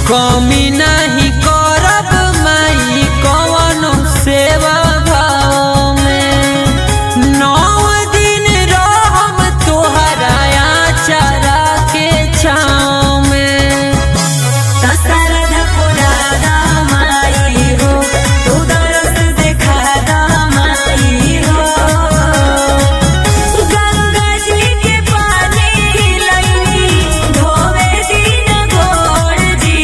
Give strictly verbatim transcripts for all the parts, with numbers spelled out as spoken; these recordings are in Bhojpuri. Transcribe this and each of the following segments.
कमी नहीं करब माई कवनो सेवा भाव में। नौ दिन रहम तोहरा आचरा के छाँव में। दशरथ पुराना माई हो, तू दरस दिखाना माई हो। गंगा जी के पानी लई धोवे दिन गोड़ जी।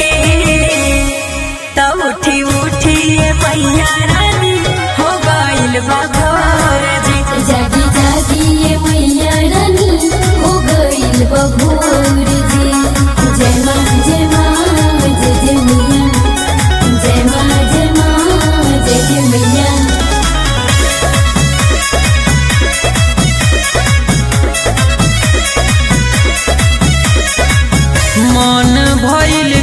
तब उठी उठी ये मैया रानी हो गइल बा भोर जी। जागी जागी ये मैया रानी हो गइल बा भोर जी। जय माँ जय माँ जय जय मैया, जय माँ जय माँ जय जय मैया। मन भइल